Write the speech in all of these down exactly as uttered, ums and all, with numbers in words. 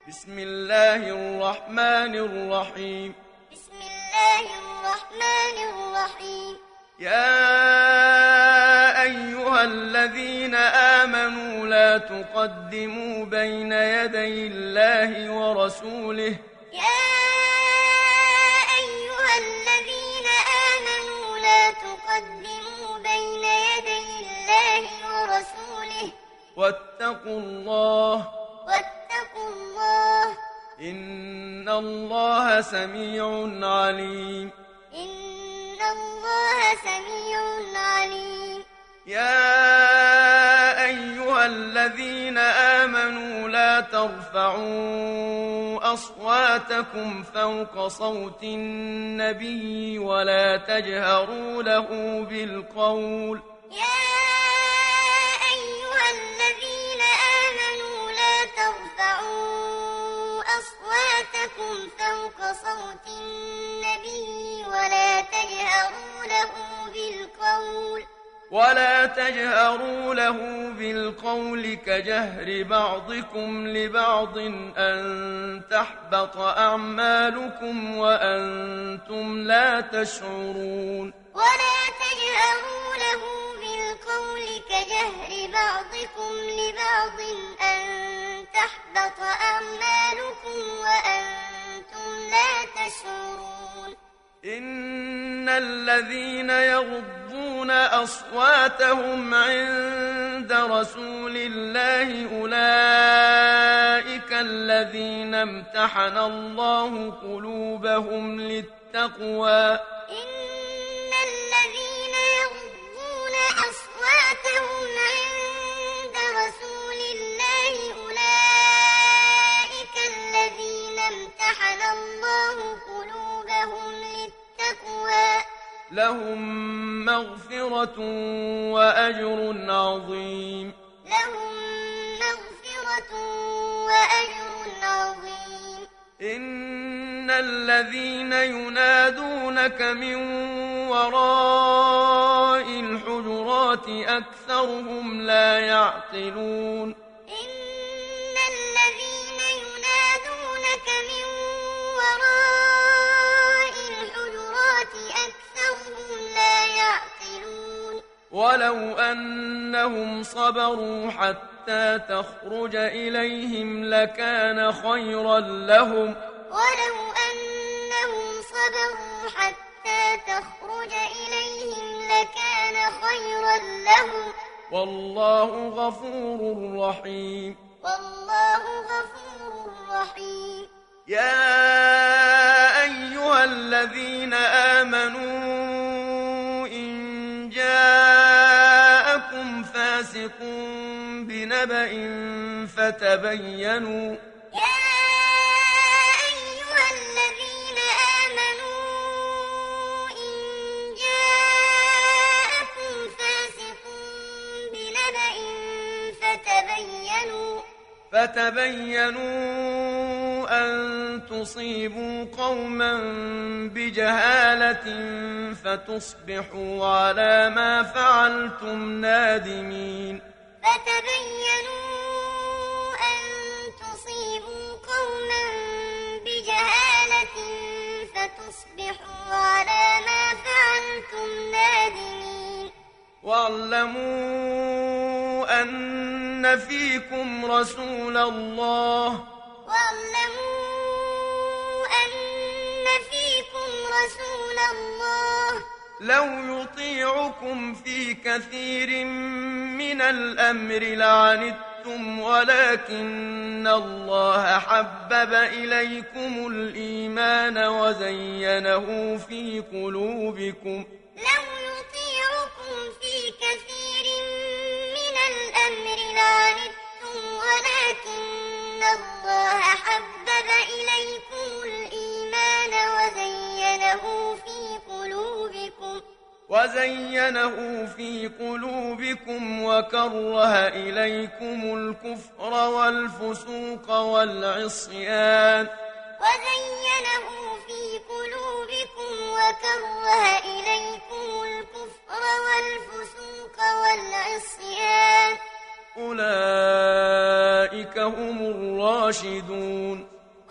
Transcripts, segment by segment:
بسم الله الرحمن الرحيم بسم الله الرحمن الرحيم يا أيها الذين آمنوا لا تقدموا بين يدي الله ورسوله يا أيها الذين آمنوا لا تقدموا بين يدي الله ورسوله واتقوا الله واتقوا الله إن الله سميع عليم إن الله سميع عليم يا أيها الذين آمنوا لا ترفعوا أصواتكم فوق صوت النبي ولا تجهروا له بالقول يا أيها الذين آمنوا لا ترفعوا أصواتكم فوق صوت النبي ولا تجهروا له بالقول ولا تجهروا له بالقول كجهر بعضكم لبعض أن تحبط أعمالكم وأنتم لا تشعرون ولا تجهروا له بالقول كجهر بعضكم لبعض أن تحبط أعمالكم وأنتم لا تشعرون إن الذين يغضون أصواتهم عند رسول الله أولئك الذين امتحن الله قلوبهم للتقوى إن الذين يغضون أصواتهم عند رسول الله أولئك الذين امتحن الله قلوبهم للتقوى لهم مغفرة وأجر عظيم لهم مغفرة وأجر عظيم إن الذين ينادونك من وراء الحجرات أكثرهم لا يعقلون إن الذين ينادونك من وراء الحجرات أكثرهم لا يعقلون ولو أنهم صبروا حتى تخرج إليهم لكان خيرا لهم ولو أنهم صبروا حتى تخرج إليهم لكان خيرا لهم والله غفور رحيم والله غفور رحيم يا أيها الذين آمنوا إن جاءكم فاسق بنبأ فتبينوا يا أيها الذين آمنوا إن جاءكم فاسق بنبأ فتبينوا فتبينوا أن تصيبوا قوما بجهالة فتصبحوا على ما فعلتم نادمين فتبينوا أن تصيبوا قوما بجهالة فتصبحوا على ما فعلتم نادمين واعلموا أن فيكم رسول الله واعلموا أن فيكم رسول الله لو يطيعكم في كثير من الأمر لعنتم ولكن الله حبب إليكم الإيمان وزينه في قلوبكم لو يطيعكم في كثير من الأمر لعنتم ولكن الله حبب إليكم الإيمان وزينه في قلوبكم وزينه في قلوبكم وكره إليكم الكفر والفسوق والعصيان وزينه في قلوبكم وكره إليكم الكفر والفسوق والعصيان أولئك هم الراشدون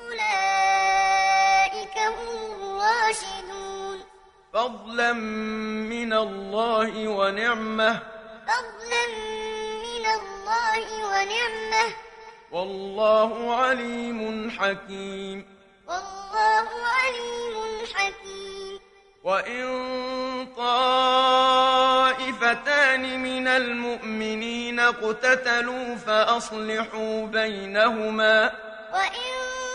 أولئك هم الراشدون فضلا من الله ونعمة فضلا من الله ونعمة والله عليم حكيم والله عليم حكيم وإن طائفتان من المؤمنين اقتتلوا فأصلحوا بينهما وإن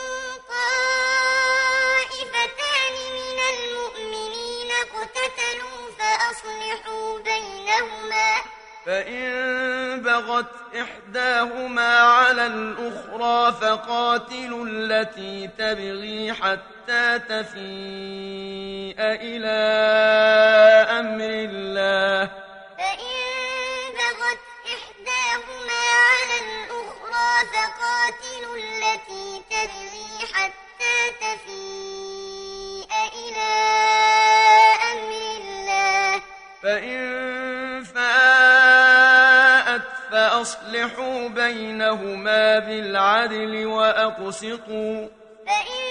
طائفتان من المؤمنين اقتتلوا فأصلحوا بينهما فإن بغت إحداهما على الأخرى فقاتلوا التي تبغي حتى تفيء إلى أمر الله فإن بغت إحداهما على الأخرى فقاتلوا التي تبغي حتى تفيء إلى أمر الله فإن فاءت فأصلحوا بينهما بالعدل وأقسطوا فإن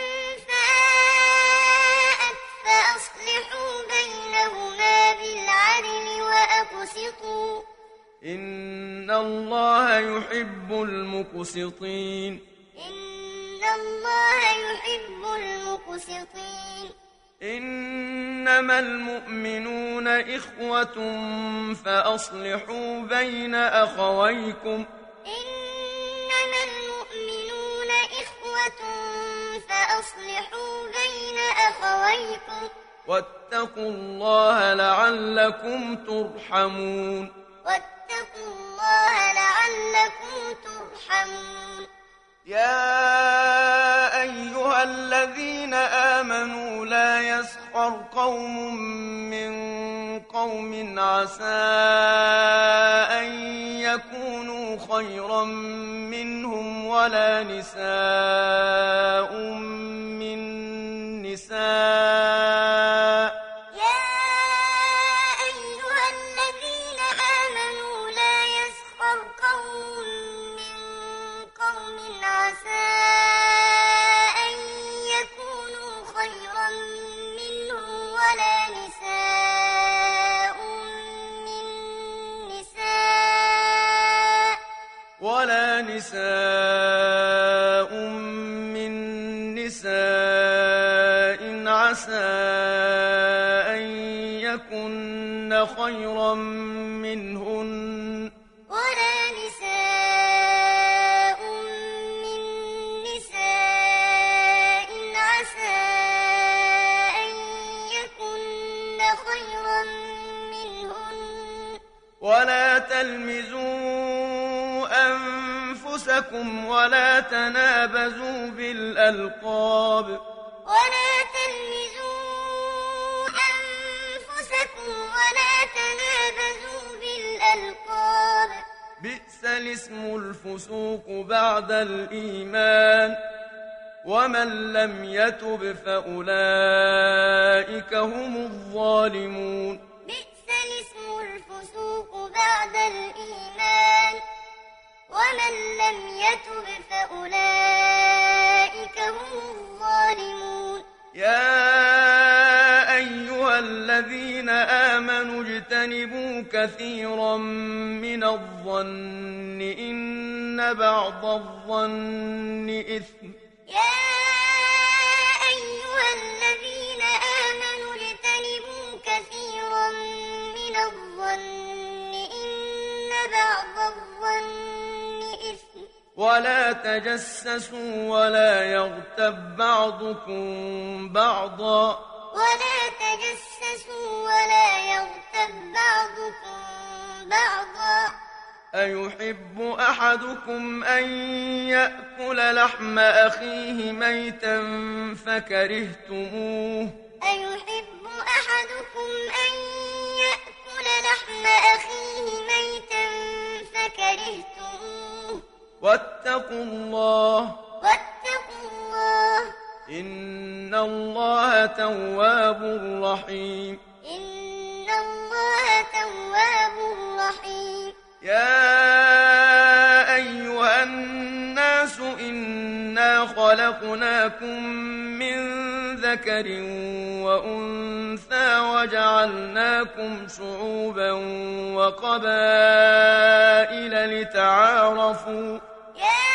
فاءت فأصلحوا بينهما بالعدل وأقسطوا إن الله يحب المقسطين إن الله يحب المقسطين إنما المؤمنون إخوة فأصلحوا بين أخويكم إنما المؤمنون إخوة فأصلحوا بين أخويكم واتقوا الله لعلكم ترحمون واتقوا الله لعلكم ترحمون يا أيها الذين آمنوا لا يسخر قوم من قوم عسى أن يكونوا خيرا منهم ولا نساء من نساء يا أيها الذين آمنوا لا يسخر قوم من قوم عسى أن يكونوا خيرا منهم ولا نساء من نساء ولا نساء من نساء عسى أن يكن خيرا منهن ولا نساء من نساء عسى أن يكن خيرا منهن ولا تلمزوا أنفسكم ولا تنابزوا بالألقاب ولا تلمزوا أنفسكم ولا تنابزوا بالألقاب بئس الاسم الفسوق بعد الإيمان ومن لم يتب فأولئك هم الظالمون بئس الاسم الفسوق بعد الإيمان ومن لم يتب فأولئك هم الظالمون يا أيها الذين آمنوا اجتنبوا كثيرا من الظن إن بعض الظن إثم يا أيها الذين آمنوا اجتنبوا كثيرا من الظن إن بعض الظن إثم ولا تجسسوا ولا يغتب بعضكم بعضا ولا تجسسوا ولا يغتب بعضكم بعضا أيحب أحدكم أن يأكل لحم أخيه ميتا فكرهتموه أيحب أحدكم أن يأكل لحم أخيه ميتا فكرهتموه واتقوا الله واتقوا الله إن الله تواب رحيم إن الله تواب رحيم يا إنا خلقناكم من ذكر وأنثى وجعلناكم شعوبا وقبائل لتعارفوا يا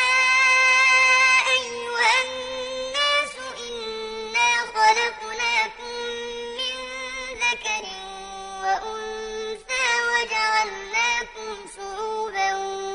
أيها الناس إنا خلقناكم من ذكر وأنثى وجعلناكم شعوبا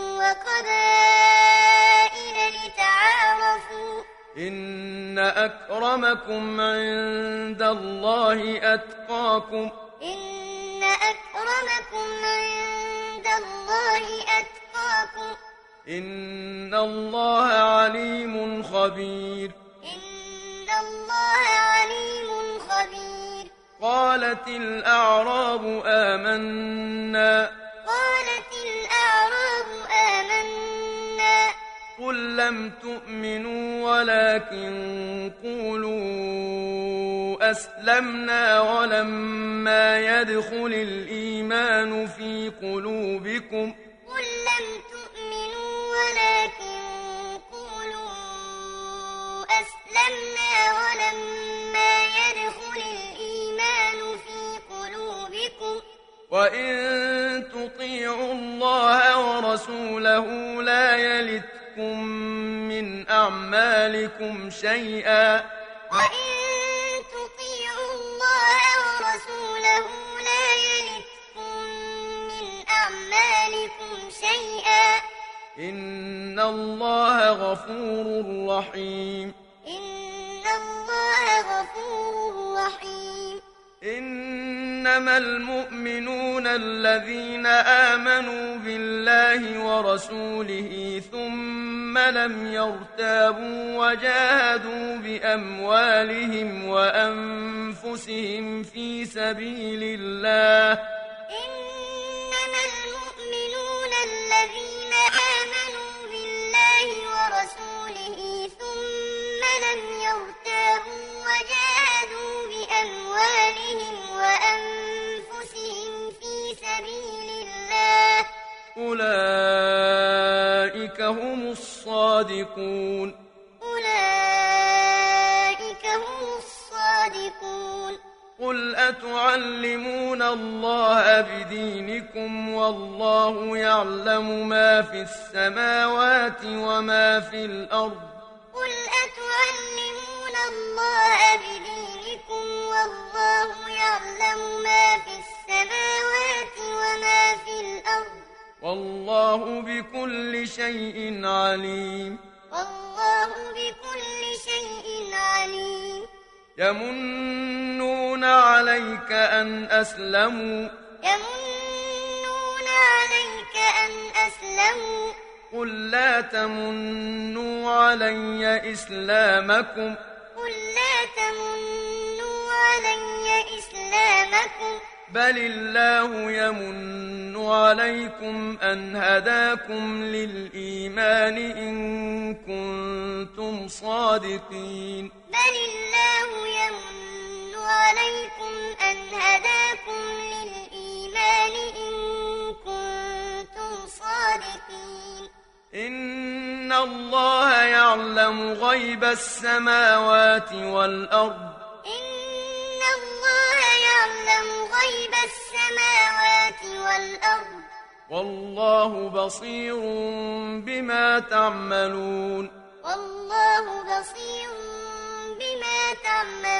وقبائل لتعارفوا إن أكرمكم عند الله أتقاكم إن أكرمكم عند الله أتقاكم إن الله عليم خبير إن الله عليم خبير قالت الأعراب آمنا قالت الأعراب آمنا قل لم تؤمنوا ولكن قولوا أسلمنا ولما يدخل الإيمان في قلوبكم قل لم تؤمنوا ولكن قولوا أسلمنا ولما يدخل الإيمان في قلوبكم وإن تطيعوا الله ورسوله لا يلتكم من أعمالكم شيئا وإن تطيعوا الله ورسوله لا يلتكم من أعمالكم شيئا إن الله غفور رحيم إن الله غفور رحيم إنما المؤمنون الذين آمنوا بالله ورسوله ثم لم يرتابوا وجاهدوا بأموالهم وأنفسهم في سبيل الله إنما المؤمنون الذين آمنوا بالله ورسوله ثم لم يرتابوا وجاهدوا بأموالهم وأنفسهم في سبيل الله أولئك هم الصادقون أولئك هم الصادقون قل أتعلمون الله بدينكم والله يعلم ما في السماوات وما في الأرض قل أتعلمون الله بدينكم والله يعلم ما في السماوات وما في الأرض والله بكل شيء عليم والله بكل شيء عليم يمنون عليك أن أسلموا يمنون عليك أن أسلموا قل لا تمنوا علي إسلامكم قل لا تمنوا علي إسلامكم بل الله يمن عليكم أن هداكم للإيمان إن كنتم صادقين بل الله يمن عليكم أن هداكم للإيمان إن كنتم صادقين إن الله يعلم غيب السماوات والأرض إن الله يعلم غيب السماوات والأرض والله بصير بما تعملون والله بصير بما تعملون